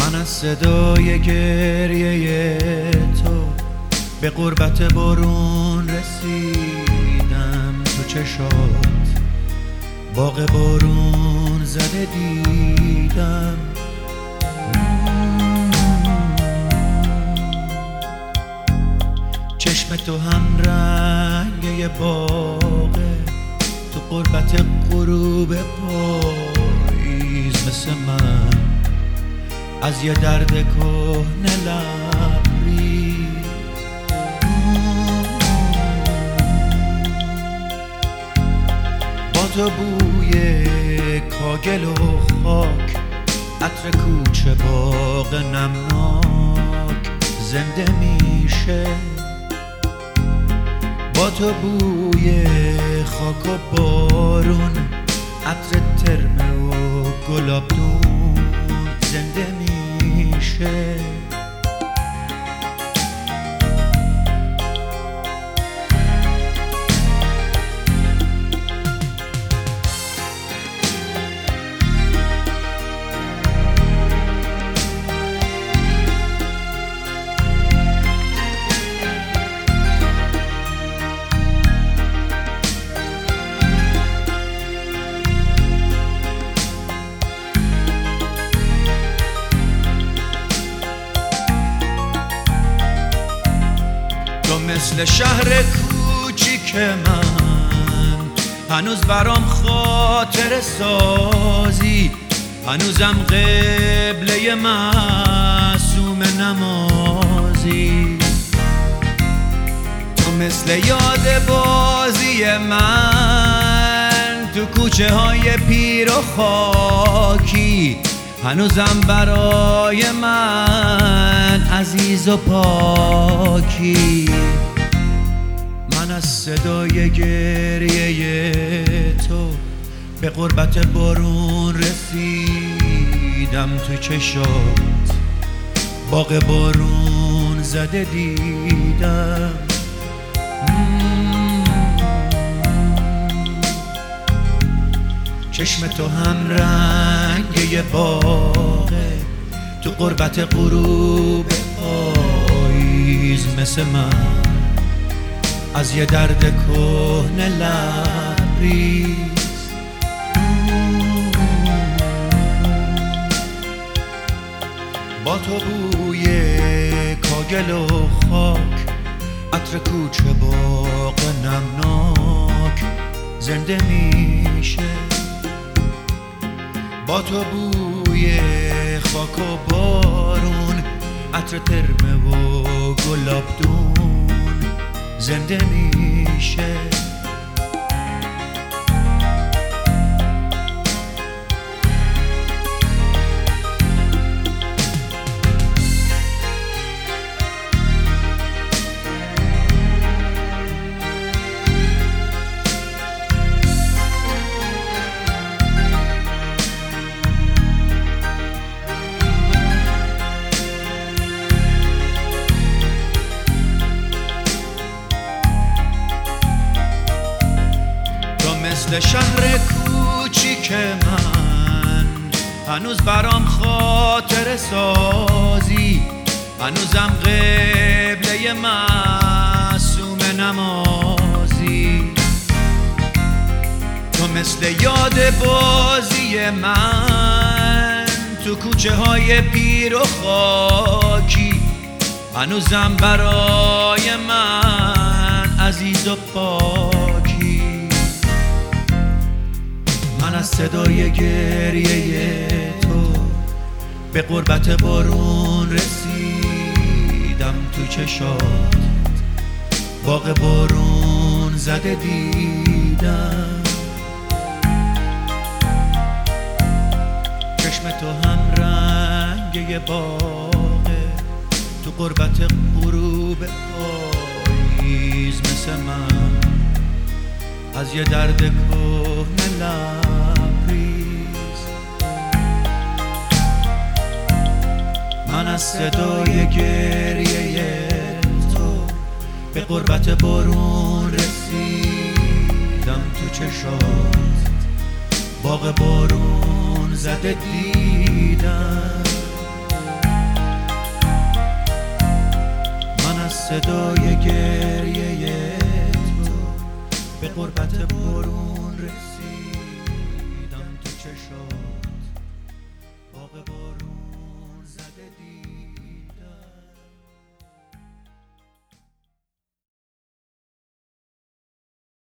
من از صدای گریه تو به غربت بارون رسیدم، تو چشات باغ بارون زده دیدم. چشم تو هم رنگ باغه، تو غربت غروب پاییز مثل من از یه درد کهنه لبریز. با تو بوی کاگل و خاک، عطر کوچه باغ نمناک زنده میشه. با تو بوی خاک و بارون، عطر ترمه و گلابدون زنده میشه. مثل شهر کوچیک من هنوز برام خاطر سازی، هنوزم قبله معصوم نمازی. تو مثل یاد بازی من تو کوچه های پیر و خاکی، هنوزم برای من عزیز و پاکی. من از صدای گریه تو به غربت بارون رسیدم، تو چشات باغ بارون زده دیدم. چشم تو هم رنگ باغه، تو غربت غروب پاییز مثل من از یه درد کهنه لبریز. با تو بوی کاگل و خاک، عطر کوچه باغ نمناک زنده میشه. با تو بوی خاک و بارون، عطر ترمه و گلابدون زنده میشه. مثل شهر کوچیک من هنوز برام خاطر سازی، هنوزم قبله معصوم نمازی. تو مثل یاد بازی من تو کوچه های پیر و خاکی، هنوزم برای من عزیز و پاکی. من از صدای گریه تو به غربت بارون رسیدم، تو چشات باغ بارون زده دیدم. چشم تو هم رنگ باغه، تو غربت غروب پاییز مثل من از یه درد کهنه لبریز. من از صدای گریه تو به غربت بارون رسیدم، تو چشات باغ بارون زده دیدم. صدای گریه تو به غربت برون رسیدم تو چشات باغ